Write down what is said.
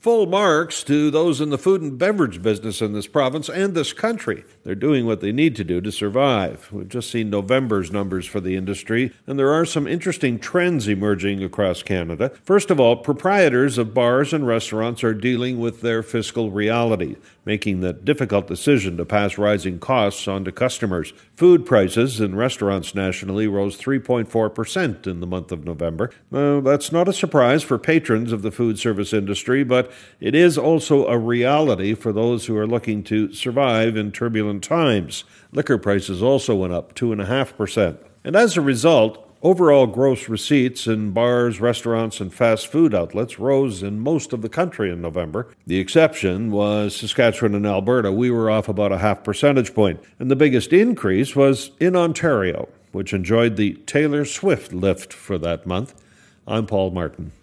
Full marks to those in the food and beverage business in this province and this country. They're doing what they need to do to survive. We've just seen November's numbers for the industry, and there are some interesting trends emerging across Canada. First of all, proprietors of bars and restaurants are dealing with their fiscal reality, making the difficult decision to pass rising costs on to customers. Food prices in restaurants nationally rose 3.4% in the month of November. That's not a surprise for patrons of the food service industry, but it is also a reality for those who are looking to survive in turbulent times. Liquor prices also went up 2.5%. And as a result, overall gross receipts in bars, restaurants, and fast food outlets rose in most of the country in November. The exception was Saskatchewan and Alberta. We were off about a half percentage point. And the biggest increase was in Ontario, which enjoyed the Taylor Swift lift for that month. I'm Paul Martin.